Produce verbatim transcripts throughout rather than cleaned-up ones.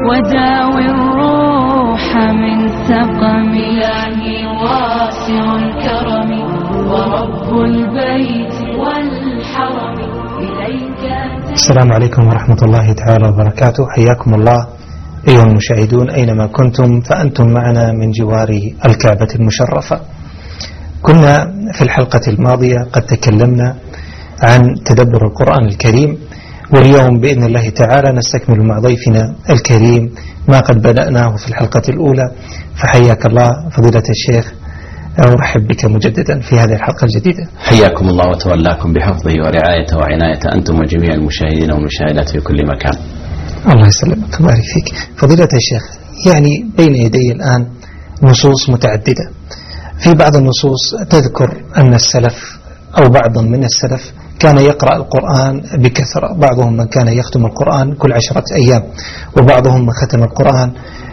وداوي الروح من سقم. إلهي واسع الكرم ورب البيت والحرم إليك. السلام عليكم ورحمة الله تعالى وبركاته. حياكم الله أيها المشاهدون أينما كنتم، فأنتم معنا من جوار الكعبة المشرفة. كنا في الحلقة الماضية قد تكلمنا عن تدبر القرآن الكريم، واليوم بإذن الله تعالى نستكمل مع ضيفنا الكريم ما قد بدأناه في الحلقة الأولى. فحياك الله فضيلة الشيخ، أرحب بك مجددا في هذه الحلقة الجديدة. حياكم الله وتولاكم بحفظه ورعايته وعنايته أنتم وجميع المشاهدين والمشاهدات في كل مكان. الله يسلمك ويبارك فيك. فضيلة الشيخ، يعني بين يدي الآن نصوص متعددة. في بعض النصوص تذكر أن السلف أو بعض من السلف كان يقرأ القرآن بكثرة، بعضهم من كان يختم القرآن كل عشرة أيام، وبعضهم من ختم القرآن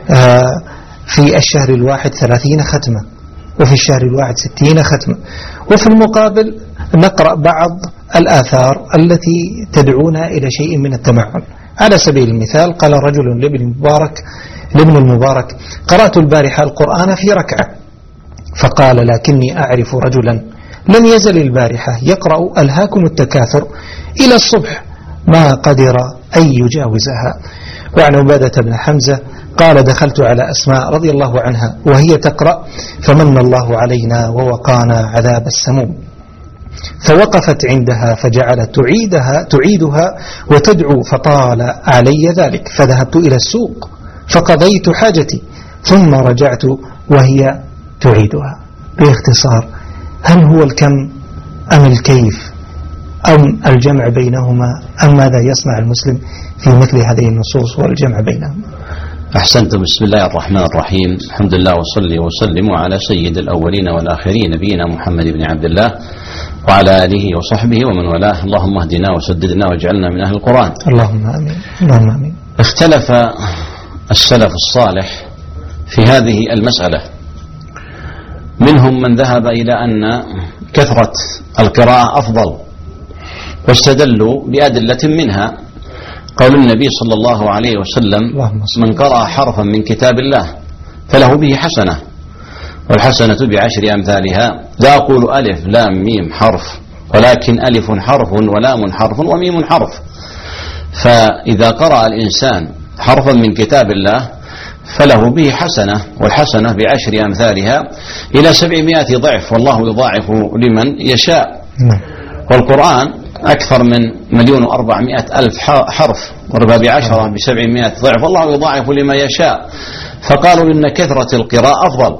في الشهر الواحد ثلاثين ختمة، وفي الشهر الواحد ستين ختمة. وفي المقابل نقرأ بعض الآثار التي تدعونا إلى شيء من التمعن. على سبيل المثال قال رجل لابن المبارك لابن المبارك قرأت البارحة القرآن في ركعة، فقال لكني أعرف رجلا لم يزل البارحة يقرأ ألهاكم التكاثر إلى الصبح ما قدر أن يجاوزها. وعن عبادة بن حمزة قال دخلت على أسماء رضي الله عنها وهي تقرأ فمن الله علينا ووقانا عذاب السموم، فوقفت عندها فجعلت تعيدها تعيدها وتدعو فطال علي ذلك، فذهبت إلى السوق فقضيت حاجتي ثم رجعت وهي تعيدها. باختصار، هل هو الكم أم الكيف أم الجمع بينهما، أم ماذا يصنع المسلم في مثل هذه النصوص والجمع بينهما؟ أحسنتم. بسم الله الرحمن الرحيم. الحمد لله وصلي وسلم على سيد الأولين والآخرين نبينا محمد بن عبد الله وعلى آله وصحبه ومن والاه. اللهم اهدنا وسددنا واجعلنا من أهل القرآن. اللهم آمين. اللهم آمين. اختلف السلف الصالح في هذه المسألة، منهم من ذهب إلى أن كثرة القراءة أفضل، واستدلوا بأدلة منها قول النبي صلى الله عليه وسلم من قرأ حرفا من كتاب الله فله به حسنة، والحسنة بعشر أمثالها. لا أقول ألف لام ميم حرف، ولكن ألف حرف ولام حرف وميم حرف. فإذا قرأ الإنسان حرفا من كتاب الله فله به حسنة، والحسنة بعشر أمثالها إلى سبعمائة ضعف، والله يضاعف لمن يشاء. والقرآن أكثر من مليون وأربعمائة ألف حرف، وربع بعشرة بسبعمائة ضعف، والله يضاعف لما يشاء. فقالوا إن كثرة القراءة أفضل.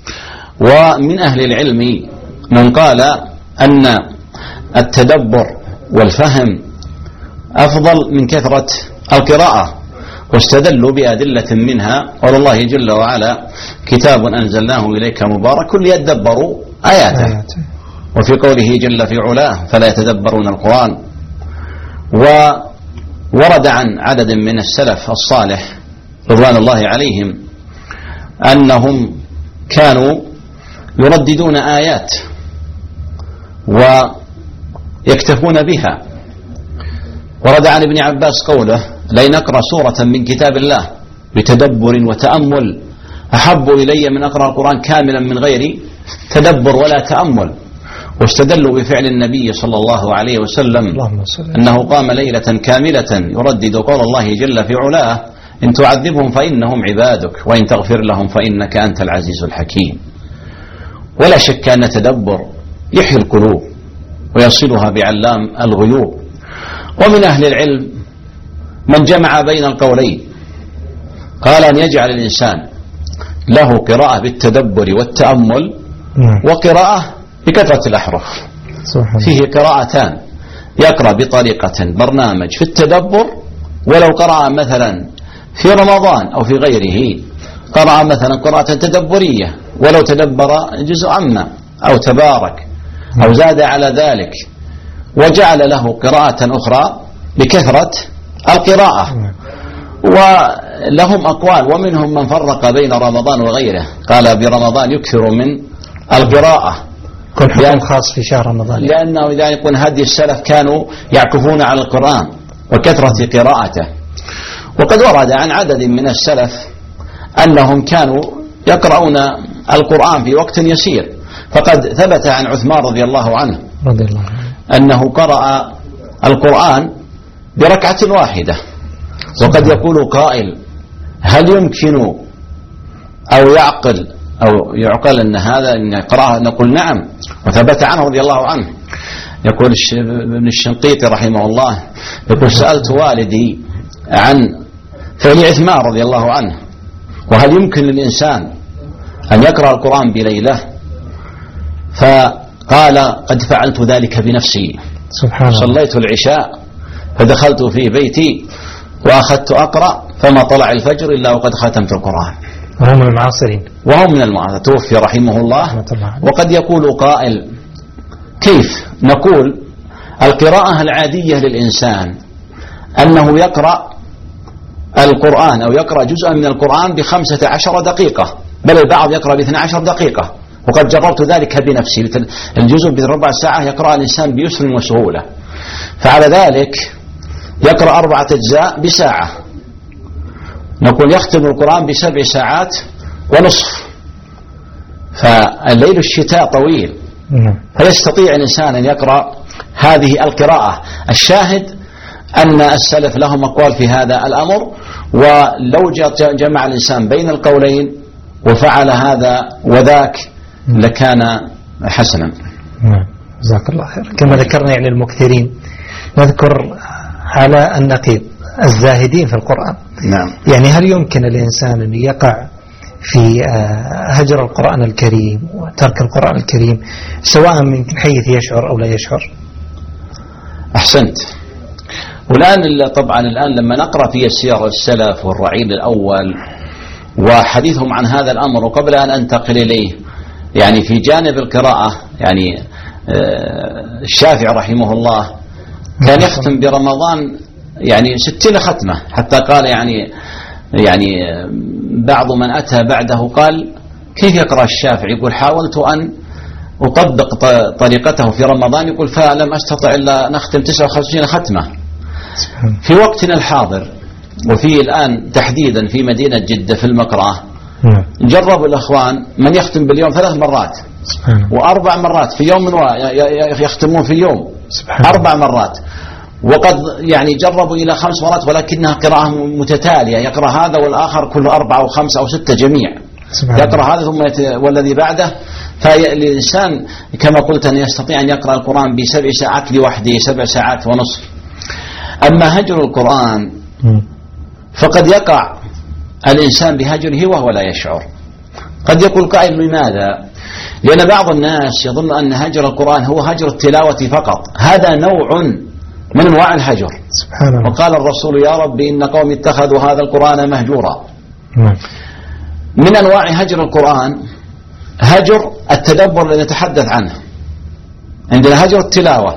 ومن أهل العلم من قال أن التدبر والفهم أفضل من كثرة القراءة، واستدلوا بأدلة منها قال الله جل وعلا كتاب أنزلناه إليك مبارك ليدبروا آياته، وفي قوله جل في علاه فلا يتدبرون القرآن. وورد عن عدد من السلف الصالح رضوان الله عليهم أنهم كانوا يرددون آيات ويكتفون بها. ورد عن ابن عباس قوله لئن أقرأ سورة من كتاب الله بتدبر وتأمل أحب إلي من أقرأ القرآن كاملا من غير تدبر ولا تأمل. واستدلوا بفعل النبي صلى الله عليه وسلم أنه قام ليلة كاملة يردد قول الله جل في علاه إن تعذبهم فإنهم عبادك وإن تغفر لهم فإنك أنت العزيز الحكيم. ولا شك أن تدبر يحيي القلوب ويصلها بعلام الغيوب. ومن أهل العلم من جمع بين القولين، قال أن يجعل الإنسان له قراءة بالتدبر والتأمل وقراءة بكثرة الأحرف. فيه قراءتان، يقرأ بطريقة برنامج في التدبر، ولو قرأ مثلا في رمضان أو في غيره قرأ مثلا قراءة تدبرية ولو تدبر جزء عما أو تبارك أو زاد على ذلك، وجعل له قراءة أخرى بكثرة القراءة. ولهم أقوال، ومنهم من فرق بين رمضان وغيره، قال برمضان يكثر من القراءة كل حكم خاص في شهر رمضان، لأنه إذا يكون هدي السلف كانوا يعكفون على القرآن وكثرة قراءته. وقد ورد عن عدد من السلف أنهم كانوا يقرؤون القرآن في وقت يسير، فقد ثبت عن عثمان رضي الله عنه رضي الله عنه أنه قرأ القرآن بركعة واحدة. وقد يقول قائل: هل يمكن أو يعقل أو يعقل أن هذا أن يقرأه؟ نقول نعم، وثبت عنه رضي الله عنه. يقول ابن الشنقيطي رحمه الله، يقول: سألت والدي عن فعل عثمان رضي الله عنه، وهل يمكن للإنسان أن يقرأ القرآن بليلة؟ فقال: قد فعلت ذلك بنفسي. سبحان الله. صليت العشاء فدخلت في بيتي وأخذت أقرأ فما طلع الفجر إلا وقد ختمت القرآن. وهم من المعاصرين وهم من المعاصرين، توفي رحمه الله. وقد يقول قائل: كيف نقول القراءة العادية للإنسان أنه يقرأ القرآن أو يقرأ جزءا من القرآن بخمسة عشر دقيقة، بل البعض يقرأ باثنى عشر دقيقة، وقد جربت ذلك بنفسي. الجزء بربع ساعة يقرأ الإنسان بيسر وسهولة، فعلى ذلك يقرأ أربعة أجزاء بساعة، نقول يختم القرآن بسبع ساعات ونصف، فالليل الشتاء طويل، فيستطيع الإنسان أن يقرأ هذه القراءة. الشاهد أن السلف لهم أقوال في هذا الأمر، ولو جمع الإنسان بين القولين وفعل هذا وذاك لكان حسنا. جزاك الله خير. كما ذكرنا يعني المكثرين، نذكر على النقيض الزاهدين في القرآن. نعم. يعني هل يمكن الإنسان أن يقع في هجر القرآن الكريم وترك القرآن الكريم سواء من حيث يشعر أو لا يشعر؟ أحسنت. والآن طبعا الآن لما نقرأ في السير السلف والرعيل الأول وحديثهم عن هذا الأمر، وقبل أن أنتقل إليه يعني في جانب القراءة، يعني الشافعي رحمه الله كان يختم برمضان يعني ستين ختمة، حتى قال يعني يعني بعض من أتى بعده قال: كيف يقرأ الشافعي؟ يقول: حاولت أن أطبق طريقته في رمضان، يقول فلم أستطع إلا نختم تسعة وخمسين ختمة. في وقتنا الحاضر وفي الآن تحديدا في مدينة جدة في المقرأة، جربوا الأخوان من يختم باليوم ثلاث مرات وأربع مرات في يوم، يختمون في اليوم أربع مرات، وقد يعني جربوا إلى خمس مرات، ولكنها قراءة متتالية، يقرأ هذا والآخر كل أربعة وخمسة أو ستة جميع، يقرأ هذا ثم يت... والذي بعده. فالإنسان كما قلت أن يستطيع أن يقرأ القرآن بسبع ساعات لوحده، سبع ساعات ونصف. أما هجر القرآن فقد يقع الإنسان بهجره وهو لا يشعر. قد يقول قائل: لماذا؟ لأن بعض الناس يظن أن هجر القرآن هو هجر التلاوة فقط، هذا نوع من أنواع الهجر. سبحان الله. وقال الرسول: يا رب إن قوم اتخذوا هذا القرآن مهجورا. من أنواع هجر القرآن هجر التدبر الذي نتحدث عنه، عندنا هجر التلاوة.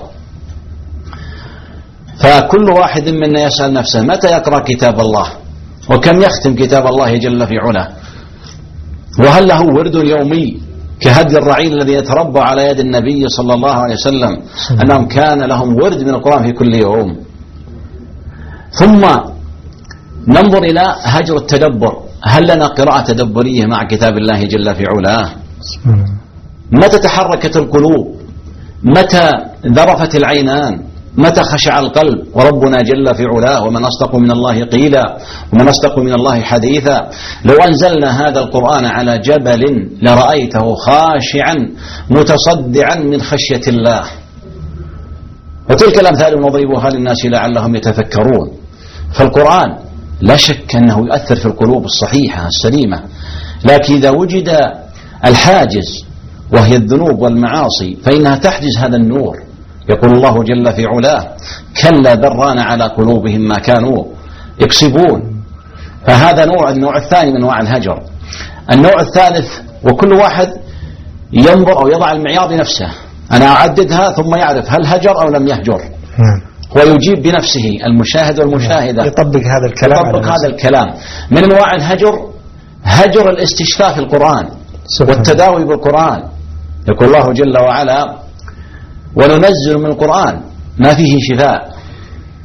فكل واحد منا يسأل نفسه: متى يقرأ كتاب الله؟ وكم يختم كتاب الله جل في علاه؟ وهل له ورد يومي كهدي الرعيل الذي يتربى على يد النبي صلى الله عليه وسلم أنهم كان لهم ورد من القرآن في كل يوم؟ ثم ننظر إلى هجر التدبر، هل لنا قراءة تدبرية مع كتاب الله جل في علاه؟ متى تحركت القلوب؟ متى ذرفت العينان؟ متى خشع القلب؟ وربنا جل في علاه: ومن أصدق من الله قيلا ومن أصدق من الله حديثا. لو أنزلنا هذا القرآن على جبل لرأيته خاشعا متصدعا من خشية الله. وتلك الأمثال نضربها للناس لعلهم يتفكرون. فالقرآن لا شك أنه يؤثر في القلوب الصحيحة السليمة، لكن إذا وجد الحاجز وهي الذنوب والمعاصي فإنها تحجز هذا النور. يقول الله جل في علاه: كلا بران على قلوبهم ما كانوا يكسبون. فهذا نوع النوع الثاني من أنواع الهجر. النوع الثالث، وكل واحد ينظر أو يضع المعيار بنفسه، أنا أعددها ثم يعرف هل هجر أو لم يهجر، ويجيب بنفسه المشاهد والمشاهدة، يطبق هذا الكلام يطبق هذا الكلام. من أنواع الهجر هجر الاستشفاء في القرآن والتداوي بالقرآن. يقول الله جل وعلا: وننزل من القرآن ما فيه شفاء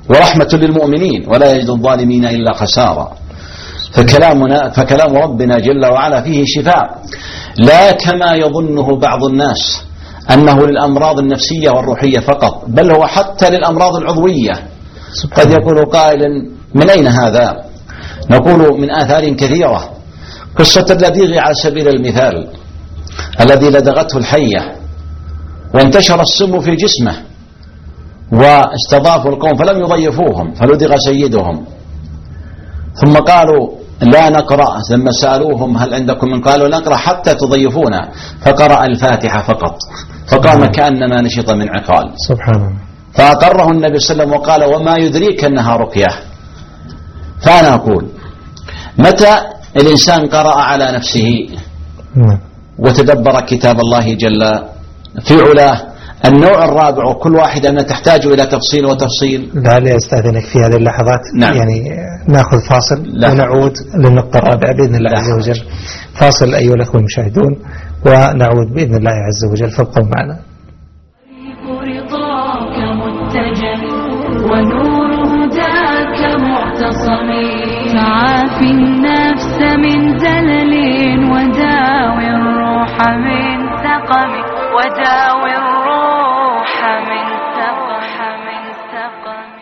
ورحمة للمؤمنين ولا يجد الظالمين إلا خسارا. فكلامنا فكلام ربنا جل وعلا فيه شفاء، لا كما يظنه بعض الناس أنه للأمراض النفسية والروحية فقط، بل هو حتى للأمراض العضوية. قد يقول قائل من أين هذا؟ نقول من آثار كثيرة. قصة اللديغ على سبيل المثال الذي لدغته الحية وانتشر السم في جسمه، واستضافوا القوم فلم يضيفوهم فلدغ سيدهم، ثم قالوا لا نقرأ، لما سألوهم هل عندكم من قالوا نقرأ حتى تضيفونا، فقرأ الفاتحة فقط فقام كأنما نشط من عقال. سبحان الله. فأقره النبي صلى الله عليه وسلم وقال وما يدريك أنها رقية. فأنا أقول متى الإنسان قرأ على نفسه وتدبر كتاب الله جل في علاه. النوع الرابع وكل واحدة منها تحتاج إلى تفصيل وتفصيل. لعلي أستأذنك في هذه اللحظات. نعم. يعني نأخذ فاصل لا. ونعود للنقطة الرابعة بإذن الله لا. عز وجل. فاصل أيها الأخوة المشاهدون ونعود بإذن الله عز وجل، فابقوا معنا. رضاك متجه ونور هداك معتصم، تعافي النفس من زلل وداوي الروح من سقم، وداوي الروح من سقم من سقم.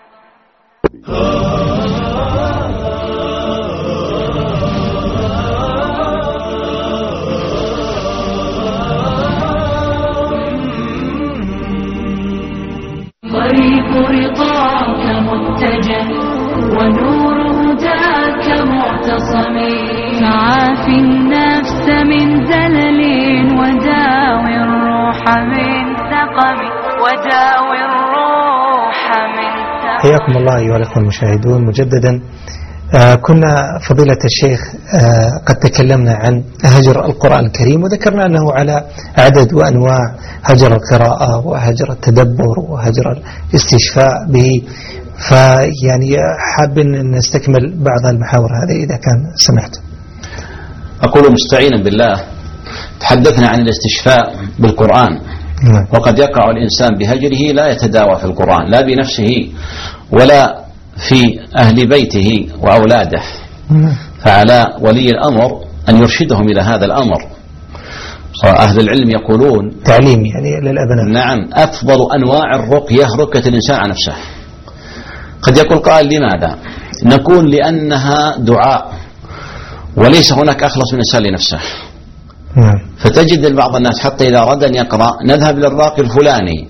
طريق رضاك متجه ونور هداك معتصم، تعافي النفس من زلل وداوي الروح من سقم، وداوي الروح من سقم. حياكم الله أيها الأخوة المشاهدون مجددا. آه كنا فضيلة الشيخ آه قد تكلمنا عن هجر القرآن الكريم، وذكرنا أنه على عدد وأنواع، هجر القراءة وهجر التدبر وهجر الاستشفاء به. فيعني حاب أن نستكمل بعض المحاور هذه إذا كان سمحت. أقول مستعينا بالله، تحدثنا عن الاستشفاء بالقرآن. نعم. وقد يقع الإنسان بهجره لا يتداوى في القرآن لا بنفسه ولا في أهل بيته وأولاده. نعم. فعلى ولي الأمر أن يرشدهم إلى هذا الأمر. أهل العلم يقولون تعليم يعني للأبناء. نعم، أفضل أنواع الرقية رقية الإنسان على نفسه. قد يقول قائل لماذا؟ نقول لأنها دعاء وليس هناك أخلص من الإنسان لنفسه. نعم. فتجد بعض الناس حتى إذا أراد أن يقرأ نذهب للراقي الفلاني،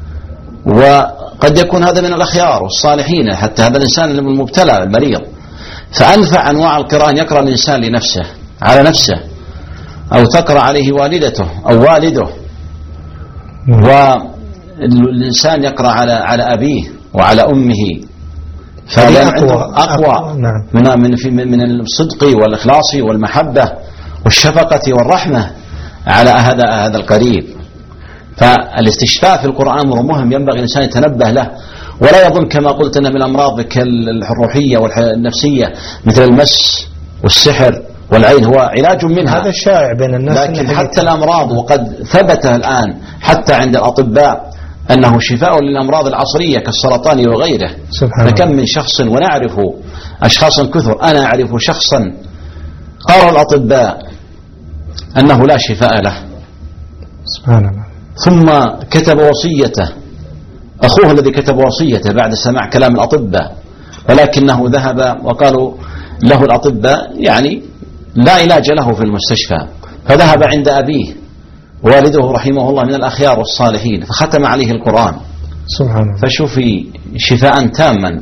وقد يكون هذا من الأخيار والصالحين، حتى هذا الإنسان المبتلى المريض. فأنفع أنواع القراءة أن يقرأ الإنسان لنفسه على نفسه، أو تقرأ عليه والدته أو والده، والإنسان يقرأ على على أبيه وعلى أمه، فهذا أقوى, أقوى من من في من الصدق والإخلاص والمحبة والشفقة والرحمة على هذا هذا القريب. فالاستشفاء في القرآن أمر مهم ينبغي الإنسان يتنبه له، ولا يظن كما قلت أن من الأمراض الروحية والنفسية مثل المس والسحر والعين هو علاج منها، هذا الشائع بين الناس. لكن حتى الأمراض، وقد ثبت الآن حتى عند الأطباء أنه شفاء للأمراض العصرية كالسرطان وغيره. فكم من شخص، ونعرف أشخاصا كثر، أنا أعرف شخصا قال الأطباء أنه لا شفاء له، سبحان الله، ثم كتب وصيته أخوه الذي كتب وصيته بعد سماع كلام الأطباء، ولكنه ذهب وقالوا له الأطباء يعني لا علاج له في المستشفى، فذهب عند أبيه والده رحمه الله من الأخيار والصالحين فختم عليه القرآن. سبحان الله. فشوفي شفاء تاما.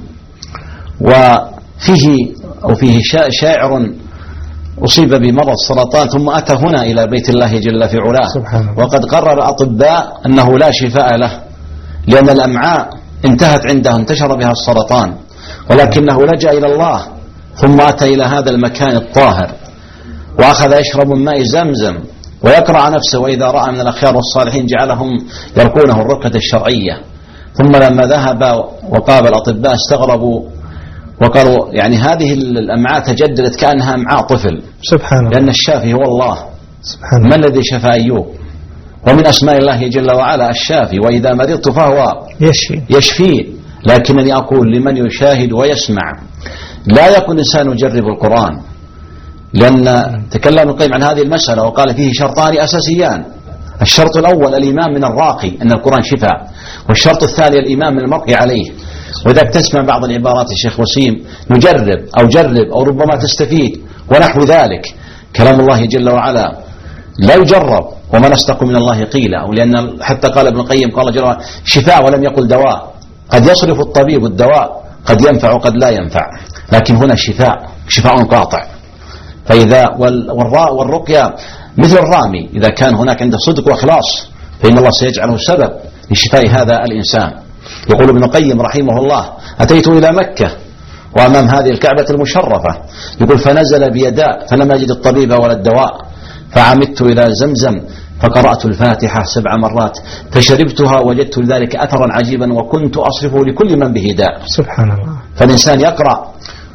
وفيه أو فيه شاعر أصيب بمرض السرطان ثم أتى هنا إلى بيت الله جل في علاه، وقد قرر الأطباء أنه لا شفاء له لأن الأمعاء انتهت عنده، انتشر بها السرطان، ولكنه لجأ إلى الله ثم أتى إلى هذا المكان الطاهر وأخذ يشرب من ماء زمزم ويقرأ نفسه، وإذا رأى من الأخيار والصالحين جعلهم يرقونه الرقية الشرعية. ثم لما ذهب وقابل الأطباء استغربوا وقالوا يعني هذه الأمعاء تجددت كأنها أمعاء طفل. سبحان الله. لأن الشافي هو الله. سبحان الله. ما الذي شفى أيوب؟ ومن أسماء الله جل وعلا الشافي، وإذا مرضت فهو يشفي يشفي لكنني أقول لمن يشاهد ويسمع لا يكون إنسان يجرب القرآن، لأن تكلم ابن القيم عن هذه المسألة وقال فيه شرطان أساسيان. الشرط الأول الإيمان من الراقي أن القرآن شفاء، والشرط الثاني الإيمان من المرقي عليه. وإذا تسمع بعض العبارات الشيخ وسيم نجرب أو جرب أو ربما تستفيد ونحو ذلك، كلام الله جل وعلا لا يجرب، ومن أصدق من الله قيلا. ولأن حتى قال ابن القيم قال جل وعلا شفاء ولم يقل دواء، قد يصرف الطبيب الدواء قد ينفع وقد لا ينفع، لكن هنا شفاء شفاء قاطع. فإذا والرقية مثل الرامي، إذا كان هناك عنده صدق وإخلاص فإن الله سيجعله سبب لشفاء هذا الإنسان. يقول ابن القيم رحمه الله أتيت إلى مكة وأمام هذه الكعبة المشرفة، يقول فنزل بيداء فلم أجد الطبيب ولا الدواء، فعمدت إلى زمزم فقرأت الفاتحة سبع مرات فشربتها وجدت لذلك أثرا عجيبا وكنت أصرفه لكل من به داء. سبحان الله. فالإنسان يقرأ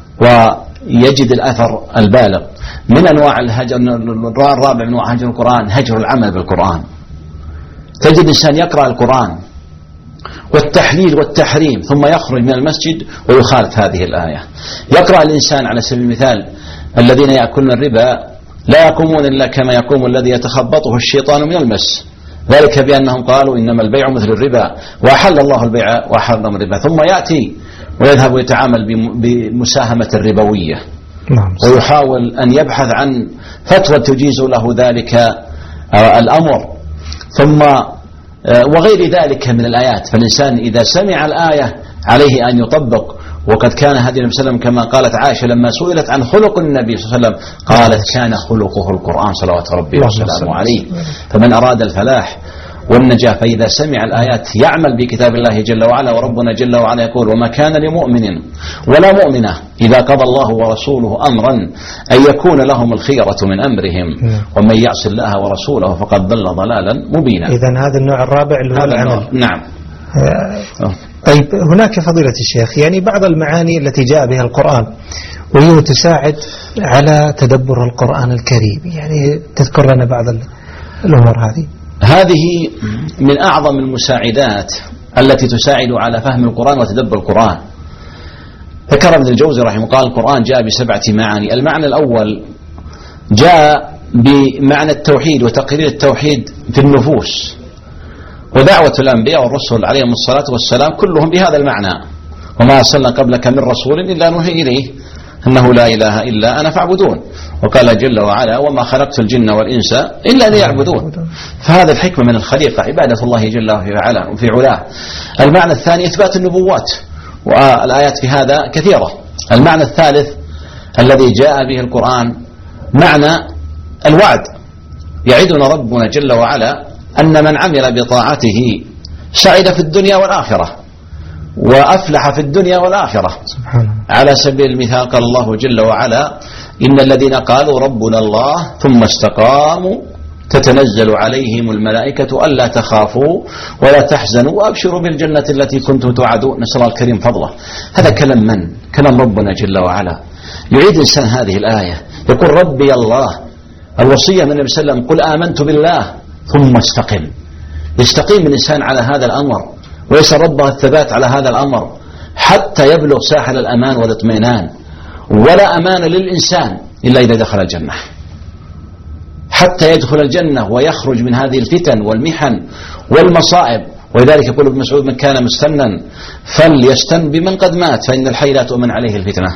ويجد الأثر البالغ. من أنواع الهجر الرابع من أنواع هجر القرآن هجر العمل بالقرآن. تجد إنسان يقرأ القرآن والتحليل والتحريم ثم يخرج من المسجد ويخالف هذه الآية. يقرأ الإنسان على سبيل المثال الذين يأكلون الربا لا يقومون إلا كما يقوم الذي يتخبطه الشيطان من المس، ذلك بأنهم قالوا إنما البيع مثل الربا وأحل الله البيع وحرم الربا، ثم يأتي ويذهب ويتعامل بمساهمة الربوية ويحاول أن يبحث عن فتوى تجيز له ذلك الأمر، ثم وغير ذلك من الآيات. فالإنسان إذا سمع الآية عليه أن يطبق. وقد كان هدي النبي صلى الله عليه وسلم كما قالت عائشة لما سئلت عن خلق النبي صلى الله عليه وسلم قالت كان خلقه القرآن صلوات ربي وسلامه عليه. فمن أراد الفلاح والنجاة فإذا سمع الآيات يعمل بكتاب الله جل وعلا. وربنا جل وعلا يقول وما كان لمؤمن ولا مؤمنة إذا قضى الله ورسوله أمرا أن يكون لهم الخيرة من أمرهم ومن يعص الله ورسوله فقد ضل ضلالا مبينا. إذن هذا النوع الرابع اللي هو العمل. نعم. طيب هناك فضيلة الشيخ يعني بعض المعاني التي جاء بها القرآن وهي تساعد على تدبر القرآن الكريم، يعني تذكر لنا بعض الأمور هذه. هذه من أعظم المساعدات التي تساعد على فهم القرآن وتدبر القرآن. ذكر ابن الجوزي رحمه قال القرآن جاء بسبعة معاني. المعنى الأول جاء بمعنى التوحيد وتقرير التوحيد في النفوس، ودعوة الأنبياء والرسل عليهم الصلاة والسلام كلهم بهذا المعنى. وما أرسلنا قبلك من رسول إلا نوحي إليه أنه لا إله إلا أنا فاعبدون. وقال جل وعلا وما خلقت الجن والإنس إلا ليعبدون. فهذا الحكمة من الخليقة عبادة الله جل وعلا وفي علاه. المعنى الثاني إثبات النبوات، والآيات في هذا كثيرة. المعنى الثالث الذي جاء به القرآن معنى الوعد، يعدنا ربنا جل وعلا أن من عمل بطاعته سعد في الدنيا والآخرة وأفلح في الدنيا والآخرة. سبحانه. على سبيل المثال قال الله جل وعلا إن الذين قالوا ربنا الله ثم استقاموا تتنزل عليهم الملائكة ألا تخافوا ولا تحزنوا وأبشروا بالجنة التي كنتم توعدون. نسأل الله الكريم فضله. هذا كلام من؟ كلام ربنا جل وعلا. يعيد إنسان هذه الآية يقول ربي الله. الوصية من النبي صلى الله عليه وسلم قل آمنت بالله ثم استقم. يستقيم الإنسان على هذا الأمر ويسأل ربه الثبات على هذا الأمر حتى يبلغ ساحل الأمان والاطمئنان. ولا أمان للإنسان إلا إذا دخل الجنة، حتى يدخل الجنة ويخرج من هذه الفتن والمحن والمصائب. ولذلك يقول ابن مسعود من كان مستنا فليستن بمن قد مات فإن الحي لا تؤمن عليه الفتنة.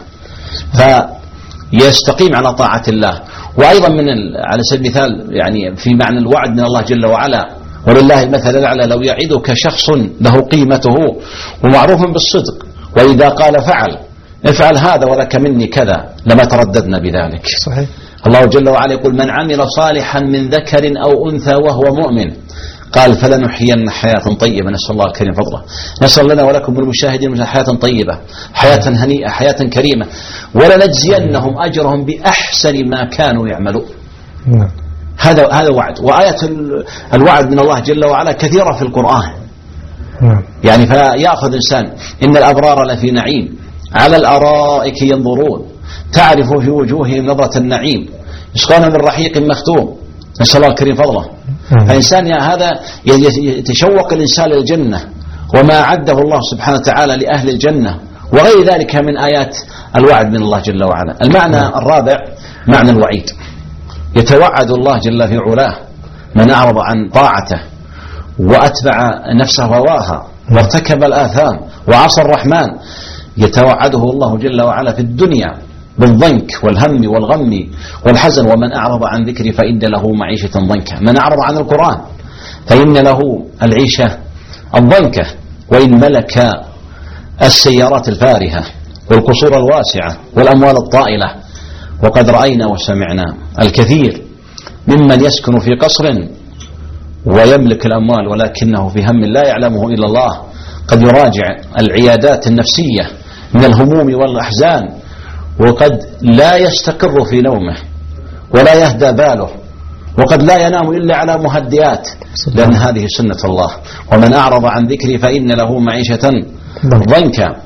فيستقيم على طاعة الله. وأيضا من على سبيل المثال يعني في معنى الوعد من الله جل وعلا ولله المثل الأعلى لو يعدك شخص له قيمته ومعروف بالصدق وإذا قال فعل افعل هذا ولك مني كذا لما ترددنا بذلك. صحيح. الله جل وعلا يقول من عمل صالحا من ذكر أو أنثى وهو مؤمن قال فلنحيين حياة طيبة. نسأل الله الكريم فضله. نسأل لنا ولكم بالمشاهدين حياة طيبة، حياة هنيئة، حياة كريمة، ولنجزينهم أجرهم بأحسن ما كانوا يعملون. نعم. هذا هذا وعد. وآية الوعد من الله جل وعلا كثيرة في القرآن. نعم. يعني فيأخذ إنسان إن الأبرار لفي نعيم على الأرائك ينظرون تعرف في وجوههم نظرة النعيم يسقون من رحيق مختوم. نسأل الله الكريم فضله. فإنسان هذا يتشوق الإنسان للجنة وما أعده الله سبحانه وتعالى لأهل الجنة وغير ذلك من آيات الوعد من الله جل وعلا. المعنى الرابع معنى الوعيد. يتوعد الله جل في علاه من أعرض عن طاعته وأتبع نفسه هواها وارتكب الآثام وعصى الرحمن، يتوعده الله جل وعلا في الدنيا بالضنك والهم والغم والحزن. ومن أعرض عن ذكري فإن له معيشة ضنكا. من أعرض عن القرآن فإن له العيشة الضنكة، وإن ملك السيارات الفارهة والقصور الواسعة والأموال الطائلة. وقد رأينا وسمعنا الكثير ممن يسكن في قصر ويملك الأموال ولكنه في هم لا يعلمه إلا الله، قد يراجع العيادات النفسية من الهموم والأحزان، وقد لا يستقر في نومه ولا يهدى باله، وقد لا ينام إلا على مهدئات، لأن هذه سنة الله. ومن أعرض عن ذكري فإن له معيشة ضنكا.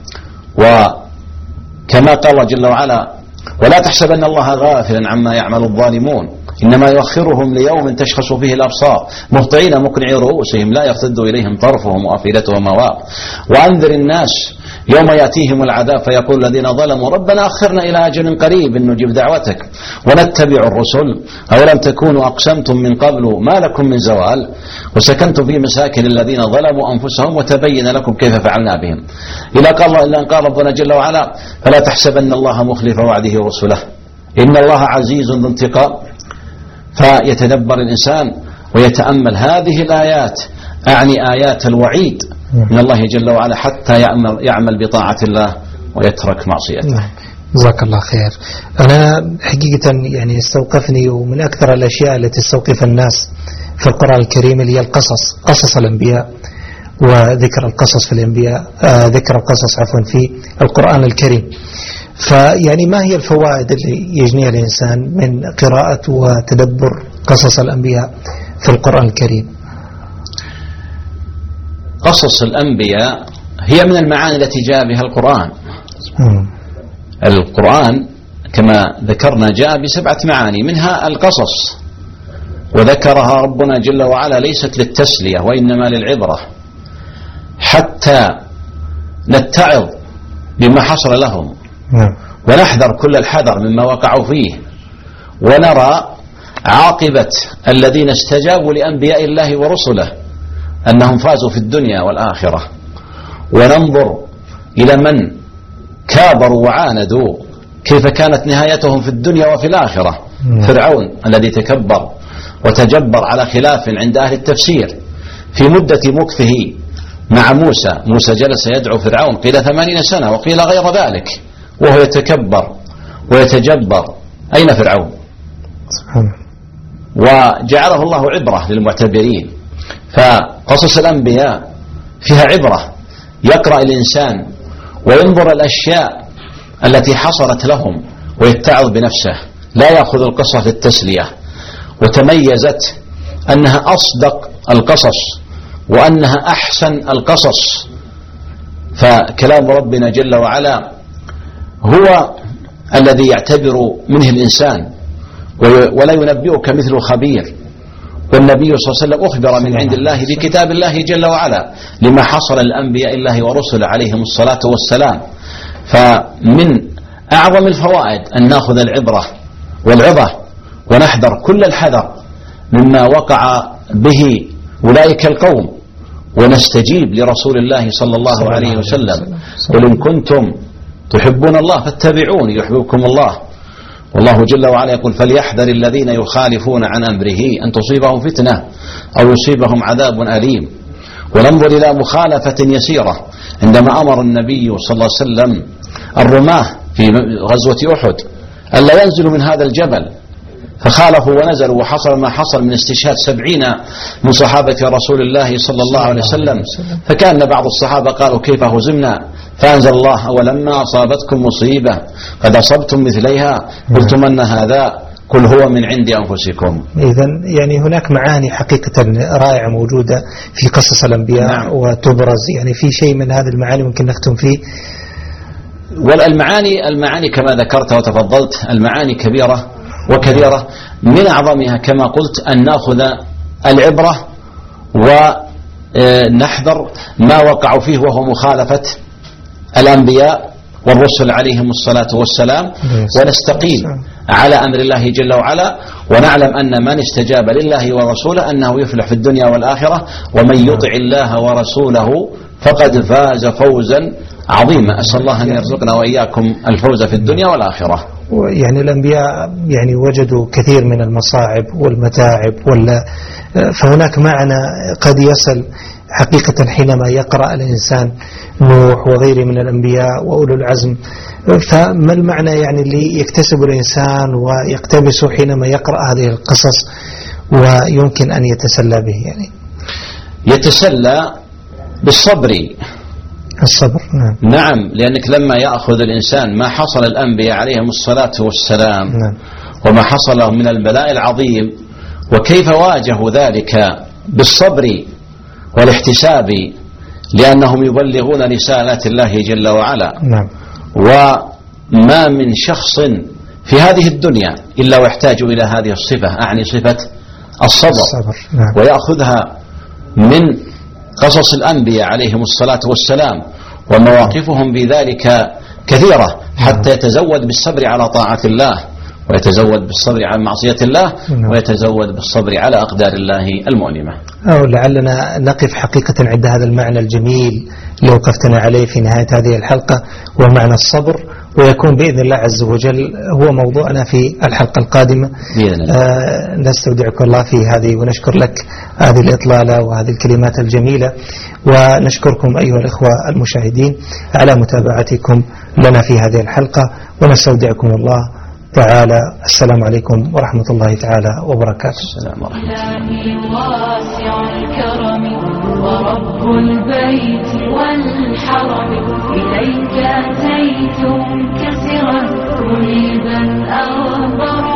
وكما قال جل وعلا: ولا تحسبن الله غافلا عما يعمل الظالمون إنما يؤخرهم ليوم تشخص فيه الأبصار مهطعين مقنعي رؤوسهم لا يرتد إليهم طرفهم وأفئدتهم هواء. وأنذر الناس يوم يأتيهم العذاب فيقول الذين ظلموا ربنا أخرنا إلى أجل قريب نجب دعوتك ونتبع الرسل أولم تكونوا أقسمتم من قبل ما لكم من زوال وسكنتم في مساكن الذين ظلموا أنفسهم وتبين لكم كيف فعلنا بهم. إلى قال إلا أن قال ربنا جل وعلا: فلا تحسبن الله مخلف وعده رسله إن الله عزيز ذو انتقام. فيتدبر الإنسان ويتأمل هذه الآيات، أعني آيات الوعيد من الله جل وعلا، حتى يعمل, يعمل بطاعة الله ويترك معصيته. جزاك الله خير. أنا حقيقة يعني استوقفني، ومن أكثر الأشياء التي استوقف الناس في القرآن الكريم اللي هي القصص، قصص الأنبياء وذكر القصص في الأنبياء آه ذكر القصص عفوا في القرآن الكريم. فيعني ما هي الفوائد اللي يجنيها الإنسان من قراءة وتدبر قصص الأنبياء في القرآن الكريم؟ قصص الأنبياء هي من المعاني التي جاء بها القرآن. القرآن كما ذكرنا جاء بسبعة معاني، منها القصص، وذكرها ربنا جل وعلا ليست للتسلية وإنما للعبرة، حتى نتعظ بما حصل لهم ونحذر كل الحذر مما وقعوا فيه، ونرى عاقبة الذين استجابوا لأنبياء الله ورسله أنهم فازوا في الدنيا والآخرة، وننظر إلى من كابروا وعاندوا كيف كانت نهايتهم في الدنيا وفي الآخرة. فرعون الذي تكبر وتجبر على خلاف عند أهل التفسير في مدة مكثه مع موسى. موسى جلس يدعو فرعون قيل ثمانين سنة وقيل غير ذلك وهو يتكبر ويتجبر. أين فرعون؟ وجعله الله عبرة للمعتبرين. فقصص الأنبياء فيها عبرة، يقرأ الإنسان وينظر الأشياء التي حصلت لهم ويتعظ بنفسه، لا يأخذ القصة للتسلية. وتميزت أنها أصدق القصص وأنها أحسن القصص. فكلام ربنا جل وعلا هو الذي يعتبر منه الإنسان، ولا ينبئك مثل خبير. والنبي صلى الله عليه وسلم أخبر من عند الله بكتاب الله جل وعلا لما حصل للأنبياء الله ورسله عليهم الصلاة والسلام. فمن أعظم الفوائد أن نأخذ العبرة والعظة ونحذر كل الحذر مما وقع به أولئك القوم، ونستجيب لرسول الله صلى الله عليه وسلم: قل إن كنتم تحبون الله فاتبعوني يحببكم الله. والله جل وعلا يقول: فليحذر الذين يخالفون عن أمره أن تصيبهم فتنة أو يصيبهم عذاب أليم. وننظر إلى مخالفة يسيرة عندما أمر النبي صلى الله عليه وسلم الرماة في غزوة أحد ألا ينزلوا من هذا الجبل، فخالفوا ونزلوا، وحصل ما حصل من استشهاد سبعين من صحابة رسول الله صلى الله عليه وسلم. فكان بعض الصحابة قالوا: كيف هزمنا؟ فأنزل الله: أولما أصابتكم مصيبة قد أصبتم مثليها قلتم أن هذا قل هو من عند أنفسكم. إذن يعني هناك معاني حقيقة رائعة موجودة في قصص الأنبياء. نعم. وتبرز يعني في شيء من هذه المعاني ممكن نختم فيه. والمعاني المعاني كما ذكرت وتفضلت المعاني كبيرة وكثيرة، من أعظمها كما قلت أن نأخذ العبرة نحذر ما وقعوا فيه وهو مخالفة الأنبياء والرسل عليهم الصلاة والسلام، ونستقيم على أمر الله جل وعلا، ونعلم أن من استجاب لله ورسوله أنه يفلح في الدنيا والآخرة، ومن يطع الله ورسوله فقد فاز فوزا عظيما. أسأل الله أن يرزقنا وإياكم الفوز في الدنيا والآخرة. يعني الأنبياء يعني وجدوا كثير من المصاعب والمتاعب، ولا فهناك معنى قد يصل حقيقة حينما يقرأ الإنسان نوح وغيره من الأنبياء وأولو العزم، فما المعنى يعني اللي يكتسب الإنسان ويقتبسه حينما يقرأ هذه القصص ويمكن أن يتسلى به؟ يعني يتسلى بالصبر. الصبر، نعم. نعم، لأنك لما يأخذ الإنسان ما حصل الأنبياء عليهم الصلاة والسلام، نعم، وما حصل من البلاء العظيم، وكيف واجهوا ذلك بالصبر والاحتساب، لأنهم يبلغون رسالات الله جل وعلا، نعم. وما من شخص في هذه الدنيا إلا ويحتاج إلى هذه الصفة، أعني صفة الصبر, الصبر. نعم. ويأخذها من قصص الأنبياء عليهم الصلاة والسلام، ومواقفهم بذلك كثيرة، حتى يتزود بالصبر على طاعة الله، ويتزود بالصبر عن معصية الله، ويتزود بالصبر على أقدار الله المؤلمة. أو لعلنا نقف حقيقة عند هذا المعنى الجميل اللي وقفتنا عليه في نهاية هذه الحلقة، ومعنى الصبر، ويكون بإذن الله عز وجل هو موضوعنا في الحلقة القادمة بإذن الله. آه نستودعك الله في هذه، ونشكر لك هذه الإطلالة وهذه الكلمات الجميلة، ونشكركم أيها الإخوة المشاهدين على متابعتكم لنا في هذه الحلقة، ونستودعكم الله تعالى. السلام عليكم ورحمة الله تعالى وبركاته. السلام ورحمة الله. واسع الكرم ورب البيت والحرم، إليك أتيت منكسرا منيبا أغبر